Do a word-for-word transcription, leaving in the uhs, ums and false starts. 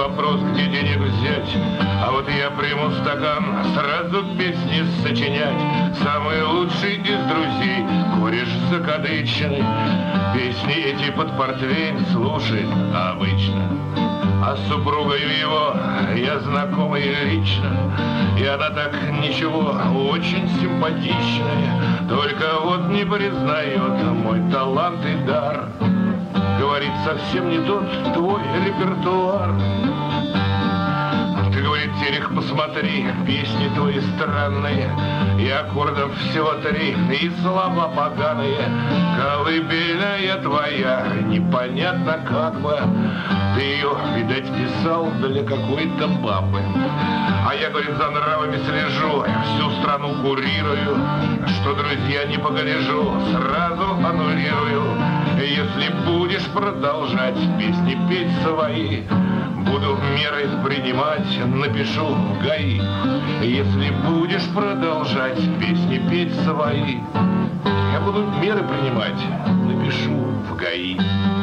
вопрос, где денег взять. А вот я приму стакан, сразу песни сочинять. Самый лучший из друзей, кореш закадычный, песни эти под портвейн слушает обычно. А с супругою его я знакомый лично, и она так ничего, очень симпатичная. Только вот не признает мой талант и дар. Говорит, совсем не тот твой репертуар. Ты, говорит, Терех, посмотри, песни твои странные, и аккордов всего три, и слова поганые. Колыбельная твоя, непонятно как бы. Ты ее, видать, писал для какой-то бабы. А я, говорит, за нравами слежу, всю страну курирую. Что, друзья, не погляжу, сразу аннулирую. Если будешь продолжать песни петь свои, буду меры принимать, напишу в ГАИ. Если будешь продолжать песни петь свои, я буду меры принимать, напишу в ГАИ.